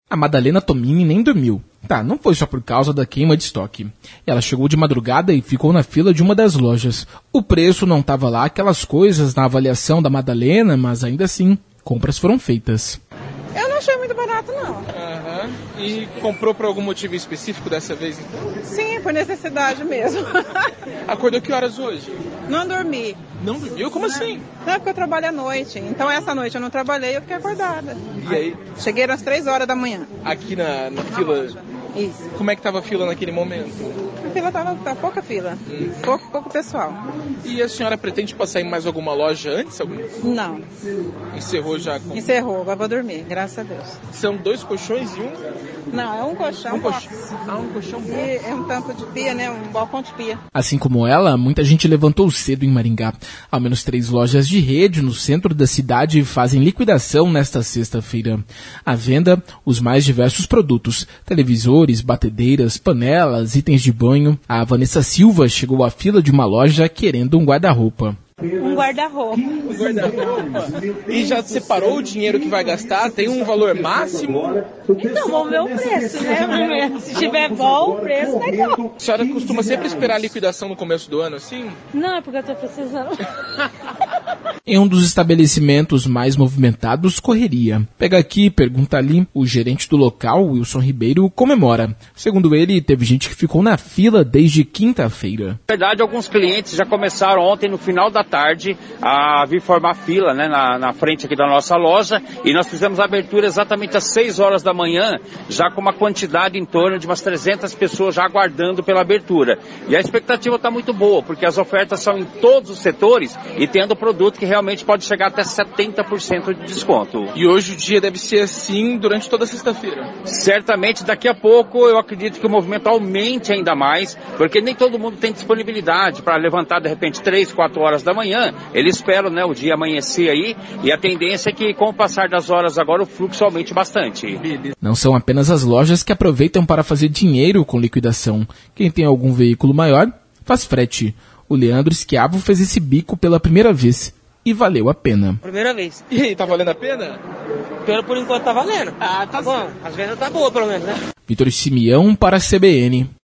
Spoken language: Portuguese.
A Madalena Tomini nem dormiu. Tá, não foi só por causa da queima de estoque. Ela chegou de madrugada e ficou na fila de uma das lojas. O preço não estava lá aquelas coisas na avaliação da Madalena, mas ainda assim, compras foram feitas. Eu não achei muito barato, não. Aham. E comprou por algum motivo específico dessa vez, então? Sim, por necessidade mesmo. Acordou que horas hoje? Não dormi. Não dormiu? Como assim? Não, porque eu trabalho à noite. Então essa noite eu não trabalhei, eu fiquei acordada. E aí? Cheguei às 3 horas da manhã. Aqui na fila? Isso. Como é que tava a fila naquele momento? A fila tava pouca fila. Pouco pessoal. E a senhora pretende passar em mais alguma loja antes? Não. Encerrou já? Encerrou, agora vou dormir, graças a Deus. São 2 colchões e um? Não, é um colchão. Um colchão. Um colchão bom. E é um tampo de pia, né? Um balcão de pia. Assim como ela, muita gente levantou cedo em Maringá. Ao menos 3 lojas de rede no centro da cidade fazem liquidação nesta sexta-feira. À venda, os mais diversos produtos: televisores, batedeiras, panelas, itens de banho. A Vanessa Silva chegou à fila de uma loja querendo um guarda-roupa. Um guarda-roupa. Um guarda-roupa. E já separou o dinheiro que vai gastar? Tem um valor máximo? Então, vamos ver o preço, né? Se tiver bom, o preço tá bom. A senhora costuma sempre esperar a liquidação no começo do ano, assim? Não, é porque eu tô precisando. Em um dos estabelecimentos mais movimentados, correria. Pega aqui, pergunta ali. O gerente do local, Wilson Ribeiro, comemora. Segundo ele, teve gente que ficou na fila desde quinta-feira. Na verdade, alguns clientes já começaram ontem, no final da tarde, a vir formar fila, né, na frente aqui da nossa loja, e nós fizemos a abertura exatamente às 6 horas da manhã, já com uma quantidade em torno de umas 300 pessoas já aguardando pela abertura. E a expectativa está muito boa, porque as ofertas são em todos os setores e tendo produto que realmente pode chegar até 70% de desconto. E hoje o dia deve ser assim durante toda a sexta-feira? Certamente, daqui a pouco eu acredito que o movimento aumente ainda mais, porque nem todo mundo tem disponibilidade para levantar de repente 3, 4 horas da manhã. Eles esperam, né, o dia amanhecer aí, e a tendência é que com o passar das horas agora o fluxo aumente bastante. Não são apenas as lojas que aproveitam para fazer dinheiro com liquidação. Quem tem algum veículo maior, faz frete. O Leandro Schiavo fez esse bico pela primeira vez e valeu a pena. Primeira vez. E aí, tá valendo a pena? Por enquanto tá valendo. Ah, tá bom. As vendas tá boa, pelo menos, né? Vitor Simeão para a CBN.